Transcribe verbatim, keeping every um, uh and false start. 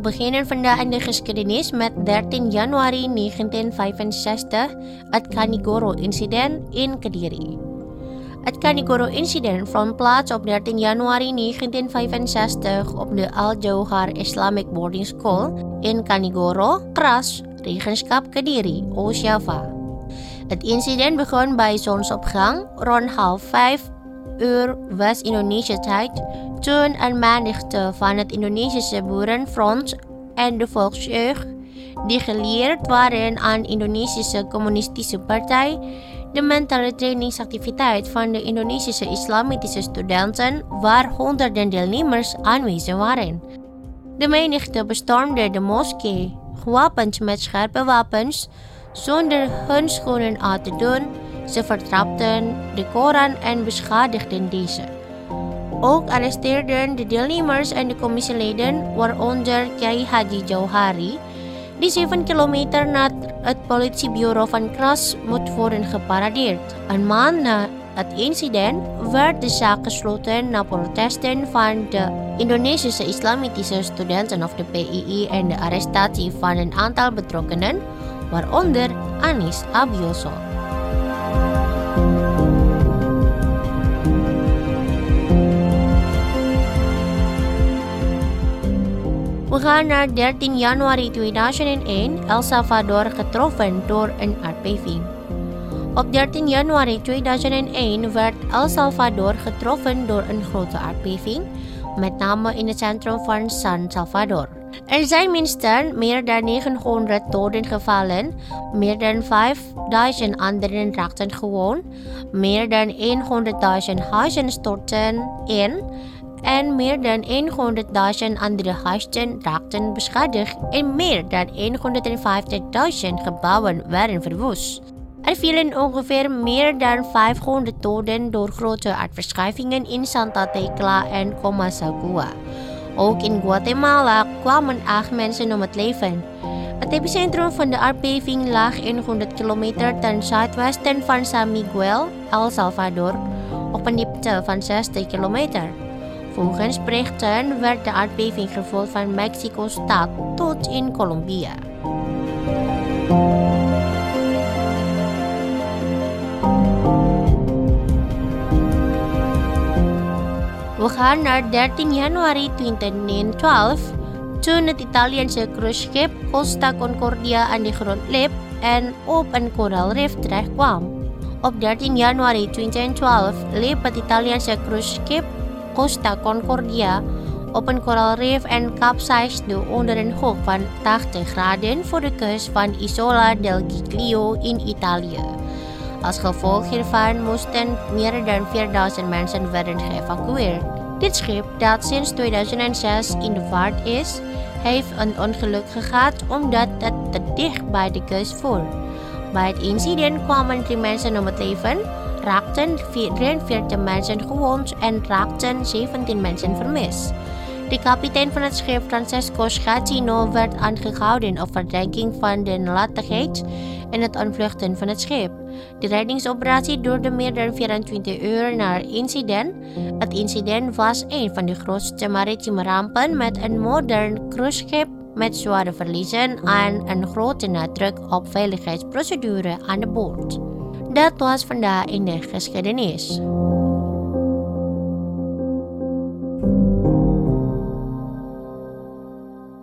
beginnen vandaag in de geschiedenis met dertien januari negentien vijfenzestig, het Canigoro-incident in Kediri. Het Canigoro-incident vond plaats op dertien januari negentien vijfenzestig op de Al-Jauhar Islamic Boarding School in Canigoro, Kras, Regenschap Kediri, Oost-Java. Het incident begon bij zonsopgang rond half vijf uur West-Indonesische tijd, toen een menigte van het Indonesische Boerenfront en de Volksjeugd, die geleerd waren aan de Indonesische Communistische Partij, de mentale trainingsactiviteit van de Indonesische islamitische studenten, waar honderden deelnemers aanwezig waren. De menigte bestormde de moskee, gewapend met scherpe wapens, zonder hun schoenen aan te doen. Ze vertrapten de Koran en beschadigden deze. Ook arresteerden de deelnemers en de commissieleden, waaronder Kiai Haji Jauhari, die zeven kilometer naar het politiebureau van Kras moet worden geparadeerd. Een maand na het incident werd de zaak gesloten na protesten van de Indonesische Islamitische Studenten of de P I I en de arrestatie van een aantal betrokkenen, waaronder Anis Abioso. We gaan naar dertien januari tweeduizend één, El Salvador getroffen door een aardbeving. Op dertien januari tweeduizend één werd El Salvador getroffen door een grote aardbeving, met name in het centrum van San Salvador. Er zijn minstens meer dan negenhonderd doden gevallen, meer dan vijfduizend anderen raakten gewond, meer dan honderdduizend huizen stortten in en meer dan honderdduizend andere huizen raakten beschadigd en meer dan honderdvijftigduizend gebouwen werden verwoest. Er vielen ongeveer meer dan vijfhonderd doden door grote aardverschuivingen in Santa Tecla en Comayagua. Ook in Guatemala kwamen acht mensen om het leven. Het epicentrum van de aardbeving lag honderd kilometer ten zuidwesten van San Miguel, El Salvador, op een diepte van zestig kilometer. Volgens berichten werd de aardbeving gevolgd van Mexico-stad tot in Colombia. We gaan naar dertien januari tweeduizend twaalf, toen het Italiaanse cruiseschip Costa Concordia aan de grond liep en op een koraalrif terechtkwam. Op dertien januari tweeduizend twaalf liep het Italiaanse cruiseschip Costa Concordia op een koraalrif en capsized onder een hoek van tachtig graden voor de kust van Isola del Giglio in Italië. Als gevolg hiervan moesten meer dan vierduizend mensen worden geëvacueerd. Dit schip, dat sinds tweeduizend zes in de vaart is, heeft een ongeluk gehad omdat het te dicht bij de kust voer. Bij het incident kwamen drie mensen om het leven, raakten drieënveertig mensen gewond en raakten zeventien mensen vermist. De kapitein van het schip, Francesco Scattino, werd aangehouden op verdenking van de nalatigheid en het ontvluchten van het schip. De reddingsoperatie duurde meer dan vierentwintig uur na het incident. Het incident was een van de grootste maritieme rampen met een modern cruiseschip met zware verliezen en een grote nadruk op veiligheidsprocedure aan de boord. Dat was vandaag in de geschiedenis.